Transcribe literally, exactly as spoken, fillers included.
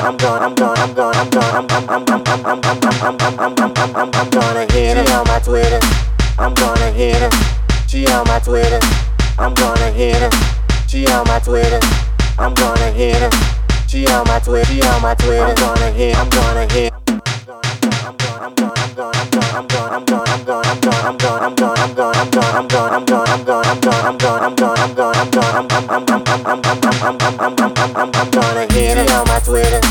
I'm gonna, I'm gonna, I'm gonna, I'm gonna, I'm I'm I'm I'm I'm I'm I'm I'm I'm I'm I'm I'm I'm gonna hit her. She on my Twitter. I'm gonna hit her. She on my Twitter. I'm gonna hit her. She on my Twitter. I'm gonna hit her. She on my Twitter. She on my Twitter. I'm gonna hit. I'm gonna hit. I'm gonna, I'm gonna, I'm gonna, I'm gonna, I'm gonna, I'm gonna, I'm gonna, I'm gonna, I'm gonna, I'm gonna, I'm gonna, I'm gonna, I'm gonna, I'm gonna, I'm gonna, I'm gonna, I'm gonna, I'm gonna, I'm gonna, I'm I'm I'm I'm I'm I'm I'm I'm I'm I'm I'm I'm I'm gonna hit her. She on my Twitter.